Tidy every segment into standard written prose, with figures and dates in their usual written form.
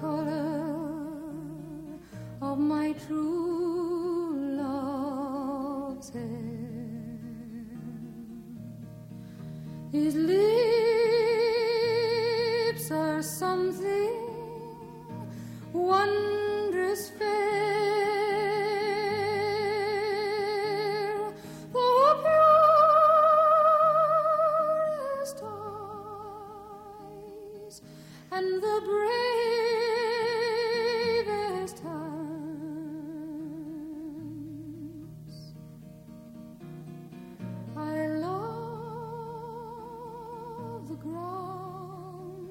color of my true love's hair. His lips are something wondrous fair. And the bravest hands. I love the ground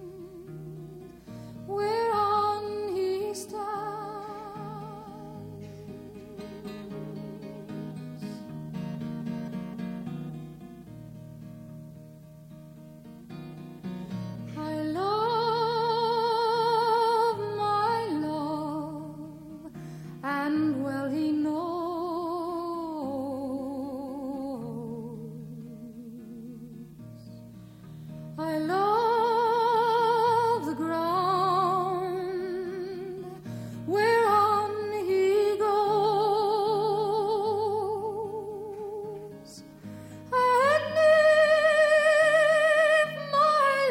whereon he stands. I love and well he knows. I love the ground whereon he goes. And if my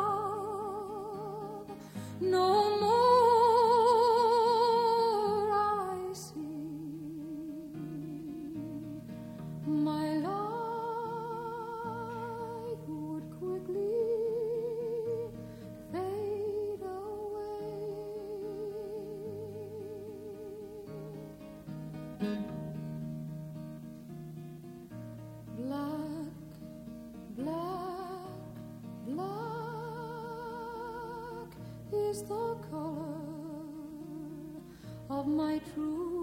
love no more my life would quickly fade away. Black, black, black is the color of my true